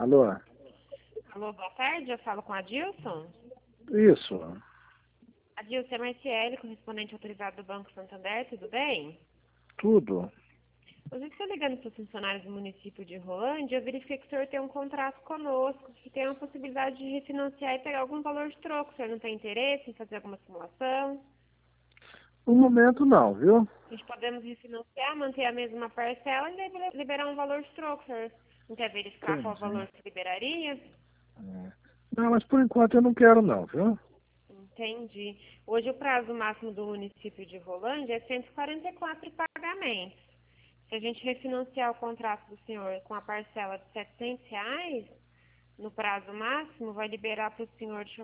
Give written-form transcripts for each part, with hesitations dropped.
Alô? Alô, boa tarde, eu falo com a Adilson. Isso, Adilson, é Marciele, correspondente autorizado do Banco Santander, tudo bem? tudo. Hoje eu estou ligando para os funcionários do município de Rolândia, eu verifiquei que o senhor tem um contrato conosco, que tem a possibilidade de refinanciar e pegar algum valor de troco. O senhor não tem interesse em fazer alguma simulação? No momento não, viu? A gente podemos refinanciar, manter a mesma parcela e liberar um valor de troco. O senhor não quer verificar qual Entendi. valor que liberaria? É. Não, mas por enquanto eu não quero não, viu? Entendi. Hoje o prazo máximo do município de Rolândia é 144 pagamentos. Se a gente refinanciar o contrato do senhor com a parcela de R$ 700, no prazo máximo, vai liberar para o senhor... Deixa eu...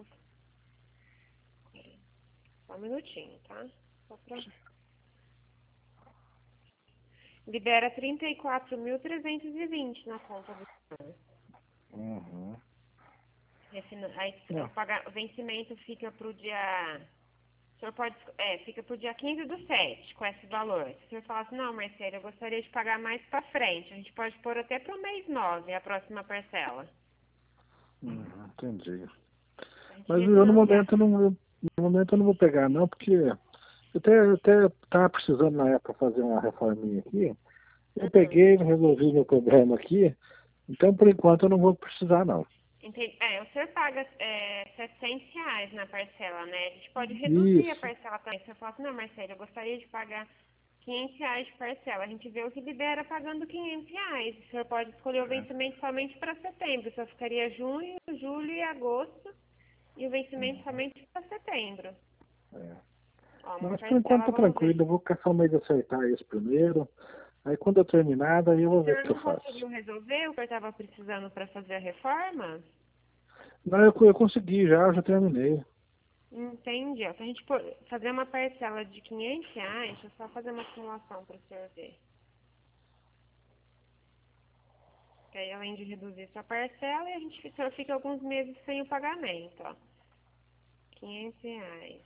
Só um minutinho, tá? Só pra... Libera 34.320 na conta do senhor. Uhum. Aí Não. o vencimento fica para o dia... O senhor pode... fica para o dia 15/7 com esse valor. Se o senhor falar assim, não, Marcelo, eu gostaria de pagar mais para frente. A gente pode pôr até para o mês 9, a próxima parcela. Entendi. A gente Mas eu no refinanciar. momento eu não, no momento eu não vou pegar não, porque eu até estava precisando na época fazer uma reforminha aqui. Eu Uhum. peguei, resolvi meu problema aqui, então por enquanto eu não vou precisar não. Entendi. O senhor paga R$ 700 na parcela, né? A gente pode reduzir a Isso. parcela também. Se o senhor falar assim, não, Marcelo, eu gostaria de pagar R$ 500 de parcela. A gente vê o que libera pagando R$ 500. O senhor pode escolher o É. vencimento somente para setembro. Só ficaria junho, julho e agosto. E o vencimento somente para setembro. É. Ó, Não, uma mas por enquanto parcela, tá vamos ver. tranquilo, eu vou caçar um meio de acertar isso primeiro. Aí quando eu terminar, daí eu O vou ver o senhor que eu não faço. conseguiu resolver o que eu estava precisando para fazer a reforma? Não, eu consegui já, eu já terminei. Entendi. Ó, se a gente fazer uma parcela de R$ 500, deixa eu só fazer uma simulação para o senhor ver. Que aí, além de reduzir sua parcela, o senhor fica alguns meses sem o pagamento, ó. R$ 500.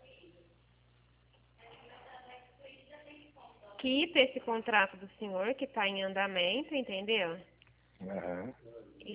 Quita esse contrato do senhor que está em andamento, entendeu? Aham. E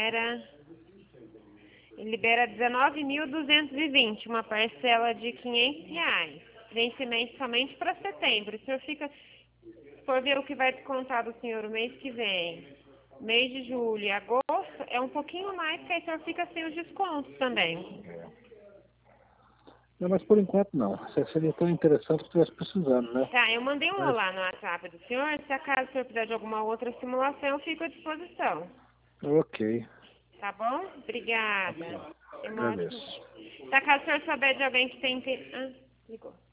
libera 19.220, uma parcela de R$ 500. Vencimento somente para setembro. O senhor fica, se for ver o que vai descontar do senhor o mês que vem, mês de julho e agosto, é um pouquinho mais, que aí o senhor fica sem os descontos também. Não, mas por enquanto não. Seria tão interessante que estivesse precisando, né? Tá, eu mandei um Mas, olá no WhatsApp do senhor. Se acaso o senhor precisar de alguma outra simulação, eu fico à disposição. ok. Tá bom? Tá Obrigada. bom. Tenha uma ótima... Agradeço. Se acaso o senhor souber de alguém que tem... ligou.